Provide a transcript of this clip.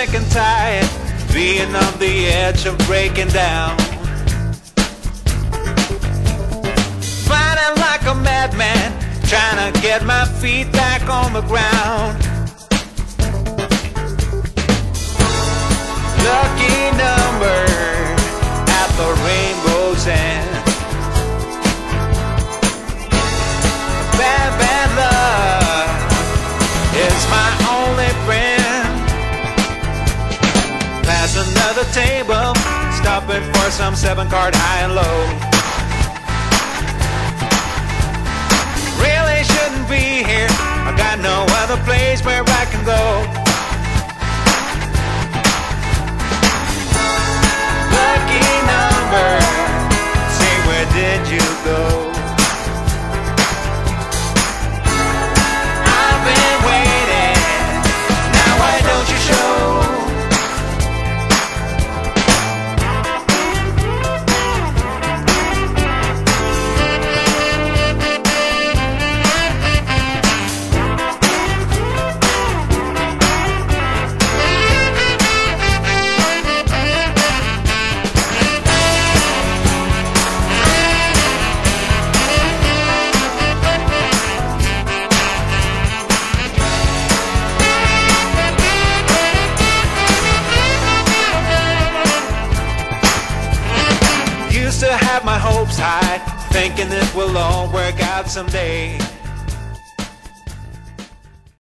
sick and tired, being on the edge of breaking down. Fighting like a madman, trying to get my feet back on the ground. Lucky number at the rainbow's end. Bad, bad luck is my only friend. Pass another table, stopping for some 7-card high and low. Really shouldn't be here, I got no other place where I can go. Lucky number, say where did you go? I've been waiting, now why don't you show? Used to have my hopes high, thinking it will all work out someday.